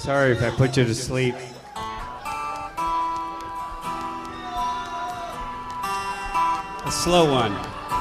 Sorry if I put you to sleep. A slow one.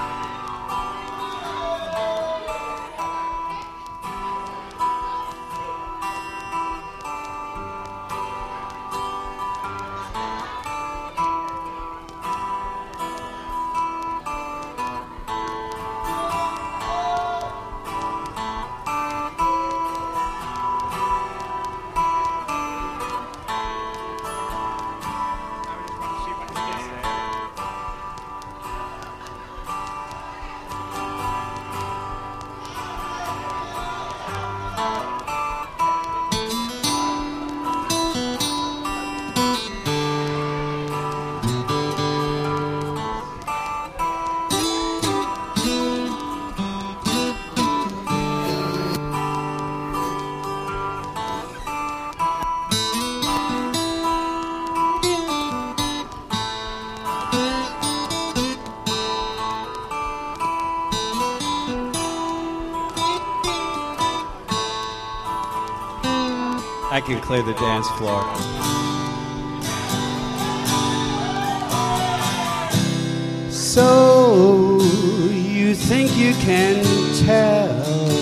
I can clear the dance floor. So you think you can tell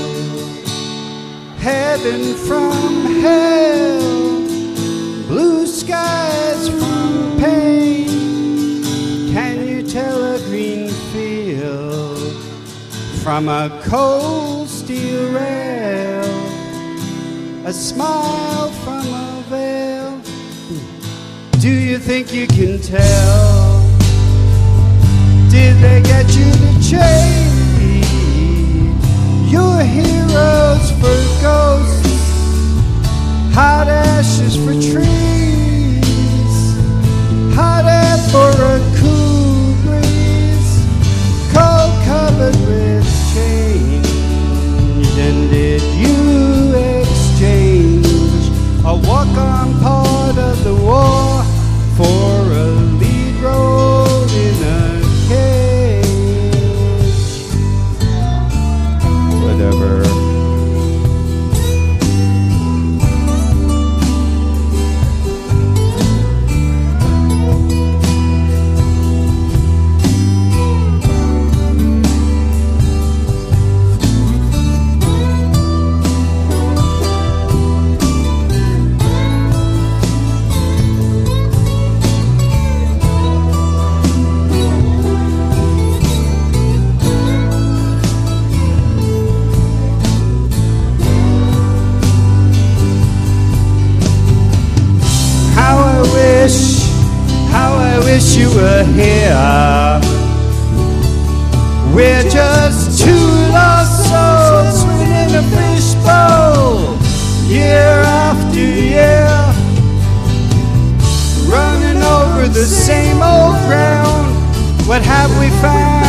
heaven from hell, blue skies from pain? Can you tell a green field from a cold steel rail? A smile from a veil. Do you think you can tell? Did they get you to trade your heroes for ghosts, hot ashes for trees, hot air for a cool breeze, cold covered with change? And did you a walk-on part of the war for a lead role in a cage? Whatever. You were here. We're just two lost souls in a fishbowl, year after year, running over the same old ground. What have we found?